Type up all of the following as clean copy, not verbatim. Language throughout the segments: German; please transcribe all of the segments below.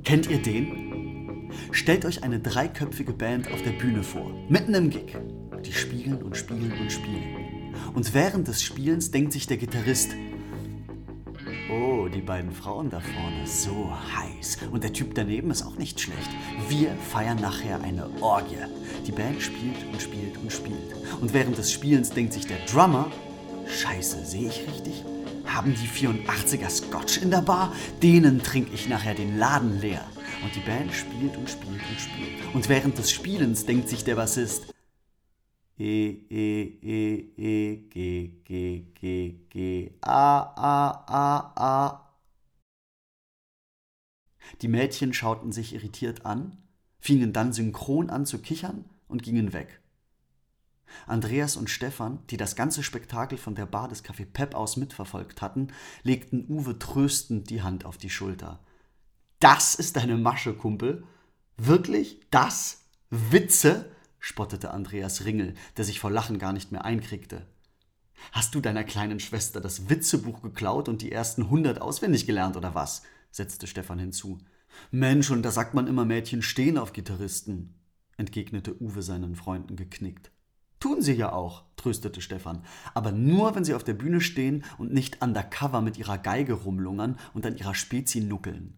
Kennt ihr den? Stellt euch eine dreiköpfige Band auf der Bühne vor, mitten im Gig. Die spielen und spielen und spielen. Und während des Spielens denkt sich der Gitarrist: Oh, die beiden Frauen da vorne, so heiß. Und der Typ daneben ist auch nicht schlecht. Wir feiern nachher eine Orgie. Die Band spielt und spielt und spielt. Und während des Spielens denkt sich der Drummer: Scheiße, sehe ich richtig? Haben die 84er Scotch in der Bar? Denen trinke ich nachher den Laden leer. Und die Band spielt und spielt und spielt. Und während des Spielens denkt sich der Bassist: G, A. Die Mädchen schauten sich irritiert an, fingen dann synchron an zu kichern und gingen weg. Andreas und Stefan, die das ganze Spektakel von der Bar des Café Pep aus mitverfolgt hatten, legten Uwe tröstend die Hand auf die Schulter. Das ist deine Masche, Kumpel? Wirklich? Das? Witze? Spottete Andreas Ringel, der sich vor Lachen gar nicht mehr einkriegte. Hast du deiner kleinen Schwester das Witzebuch geklaut und die ersten 100 auswendig gelernt, oder was? Setzte Stefan hinzu. Mensch, und da sagt man immer, Mädchen stehen auf Gitarristen, entgegnete Uwe seinen Freunden geknickt. Tun sie ja auch, tröstete Stefan, aber nur, wenn sie auf der Bühne stehen und nicht undercover mit ihrer Geige rumlungern und an ihrer Spezi nuckeln.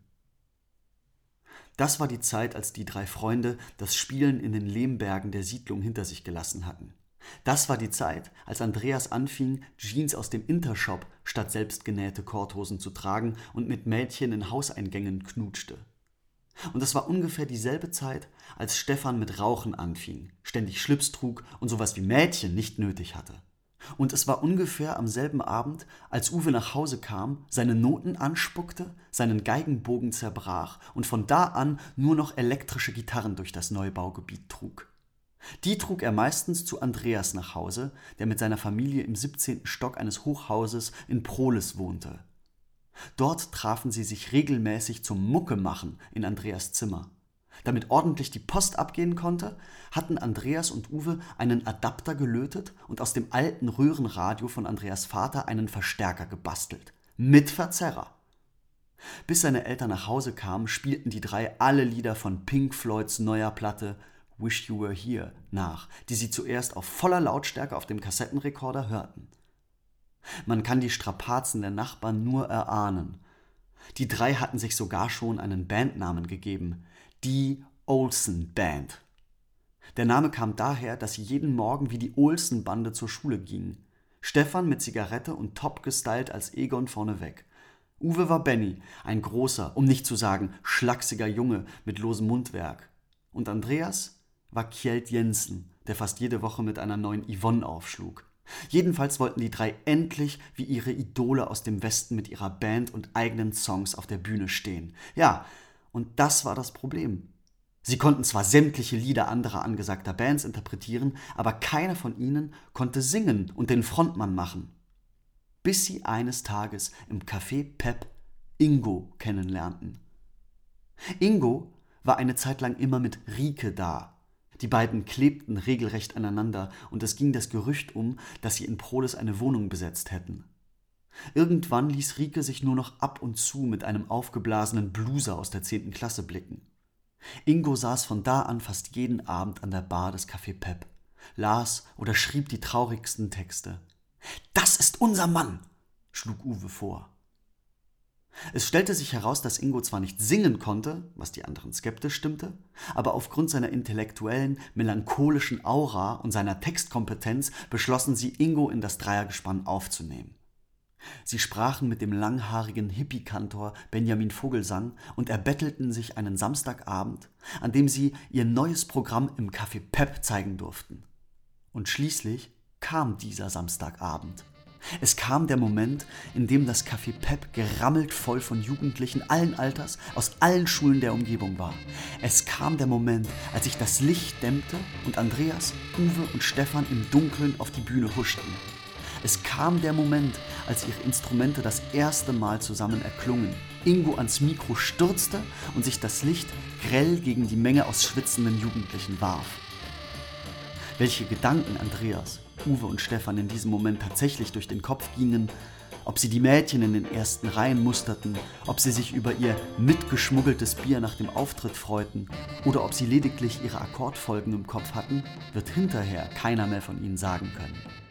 Das war die Zeit, als die drei Freunde das Spielen in den Lehmbergen der Siedlung hinter sich gelassen hatten. Das war die Zeit, als Andreas anfing, Jeans aus dem Intershop statt selbstgenähte Korthosen zu tragen und mit Mädchen in Hauseingängen knutschte. Und es war ungefähr dieselbe Zeit, als Stefan mit Rauchen anfing, ständig Schlips trug und sowas wie Mädchen nicht nötig hatte. Und es war ungefähr am selben Abend, als Uwe nach Hause kam, seine Noten anspuckte, seinen Geigenbogen zerbrach und von da an nur noch elektrische Gitarren durch das Neubaugebiet trug. Die trug er meistens zu Andreas nach Hause, der mit seiner Familie im 17. Stock eines Hochhauses in Prohlis wohnte. Dort trafen sie sich regelmäßig zum Muckemachen in Andreas Zimmer. Damit ordentlich die Post abgehen konnte, hatten Andreas und Uwe einen Adapter gelötet und aus dem alten Röhrenradio von Andreas Vater einen Verstärker gebastelt. Mit Verzerrer. Bis seine Eltern nach Hause kamen, spielten die drei alle Lieder von Pink Floyds neuer Platte Wish You Were Here nach, die sie zuerst auf voller Lautstärke auf dem Kassettenrekorder hörten. Man kann die Strapazen der Nachbarn nur erahnen. Die drei hatten sich sogar schon einen Bandnamen gegeben: die Olsen Band. Der Name kam daher, dass sie jeden Morgen wie die Olsen-Bande zur Schule gingen. Stefan mit Zigarette und top gestylt als Egon vorneweg. Uwe war Benny, ein großer, um nicht zu sagen schlachsiger Junge mit losem Mundwerk. Und Andreas war Kjeld Jensen, der fast jede Woche mit einer neuen Yvonne aufschlug. Jedenfalls wollten die drei endlich wie ihre Idole aus dem Westen mit ihrer Band und eigenen Songs auf der Bühne stehen. Ja, und das war das Problem. Sie konnten zwar sämtliche Lieder anderer angesagter Bands interpretieren, aber keiner von ihnen konnte singen und den Frontmann machen. Bis sie eines Tages im Café Pep Ingo kennenlernten. Ingo war eine Zeit lang immer mit Rike da. Die beiden klebten regelrecht aneinander und es ging das Gerücht um, dass sie in Prohlis eine Wohnung besetzt hätten. Irgendwann ließ Rike sich nur noch ab und zu mit einem aufgeblasenen Bluser aus der 10. Klasse blicken. Ingo saß von da an fast jeden Abend an der Bar des Café Pep, las oder schrieb die traurigsten Texte. »Das ist unser Mann«, schlug Uwe vor. Es stellte sich heraus, dass Ingo zwar nicht singen konnte, was die anderen skeptisch stimmte, aber aufgrund seiner intellektuellen, melancholischen Aura und seiner Textkompetenz beschlossen sie, Ingo in das Dreiergespann aufzunehmen. Sie sprachen mit dem langhaarigen Hippie-Kantor Benjamin Vogelsang und erbettelten sich einen Samstagabend, an dem sie ihr neues Programm im Café Pep zeigen durften. Und schließlich kam dieser Samstagabend. Es kam der Moment, in dem das Café Pep gerammelt voll von Jugendlichen allen Alters aus allen Schulen der Umgebung war. Es kam der Moment, als sich das Licht dämmte und Andreas, Uwe und Stefan im Dunkeln auf die Bühne huschten. Es kam der Moment, als ihre Instrumente das erste Mal zusammen erklungen, Ingo ans Mikro stürzte und sich das Licht grell gegen die Menge aus schwitzenden Jugendlichen warf. Welche Gedanken Andreas, Uwe und Stefan in diesem Moment tatsächlich durch den Kopf gingen, Ob sie die Mädchen in den ersten Reihen musterten, ob sie sich über ihr mitgeschmuggeltes Bier nach dem Auftritt freuten oder ob sie lediglich ihre Akkordfolgen im Kopf hatten, wird hinterher keiner mehr von ihnen sagen können.